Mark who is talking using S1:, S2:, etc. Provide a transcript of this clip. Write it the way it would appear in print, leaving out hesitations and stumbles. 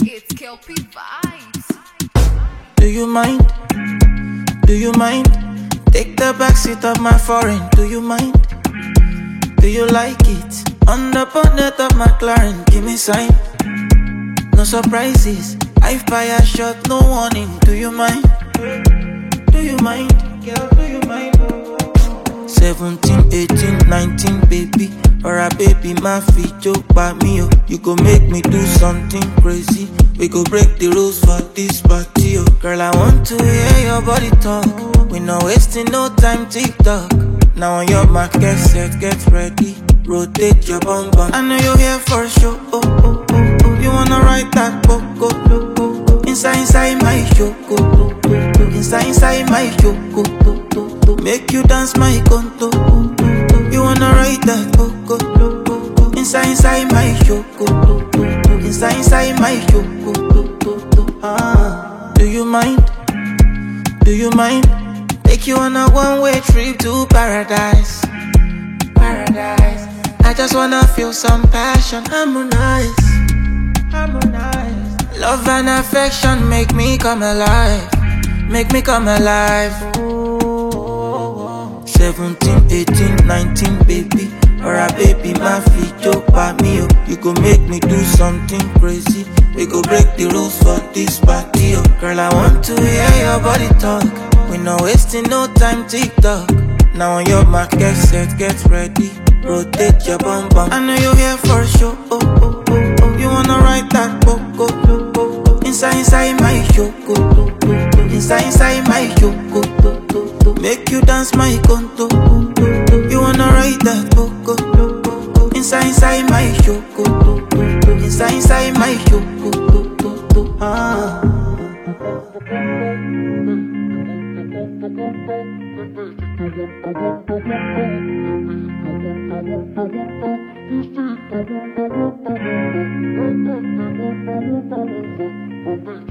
S1: It's Kelpie Vibes.
S2: Do you mind? Do you mind? Take the backseat of my foreign. Do you mind? Do you like it? On the bonnet of my McLaren, give me sign. No surprises. I fire shot, no warning. Do you mind? Do you mind? Girl, do you mind? 17, 18, 19, baby. Or a baby, my feet joke by me, oh. You go make me do something crazy. We go break the rules for this party, oh. Girl, I want to hear your body talk. We not wasting no time, TikTok. Now on your mark, get set, get ready. Rotate your bum bum. I know you're here for a show, oh, oh, oh, oh. You wanna ride that book, oh, oh, oh. Inside my show, oh, oh, oh. Inside my show, oh, oh, oh. Make you dance my conto, oh, oh. You wanna ride that book, oh, oh, oh. Inside my show, oh, oh, oh. Inside my show, oh, oh, oh. Ah. Do you mind? Do you mind? Take you on a one-way trip to paradise. Paradise. I just wanna feel some passion. Harmonize. Harmonize. Love and affection make me come alive. Make me come alive. 17, 18, 19, baby. Or a baby, my feet joke by me, oh. You go make me do something crazy. We go break the rules for this party, oh. Girl, I want to hear your body talk. We not wasting no time, TikTok. Now on your mark, get set, get ready. Rotate your bum bum. I know you're here for a show, oh, oh, oh, oh. You wanna ride that book, oh, oh, oh, oh. Inside my show, oh, oh, oh, oh. Inside my show, oh, oh, oh, oh. Make you dance my conto, oh, oh, oh. You wanna ride that book, oh, oh, oh, oh. Inside my show, oh, oh, oh, oh. Inside my show, oh, oh, oh, oh. Ah.
S3: You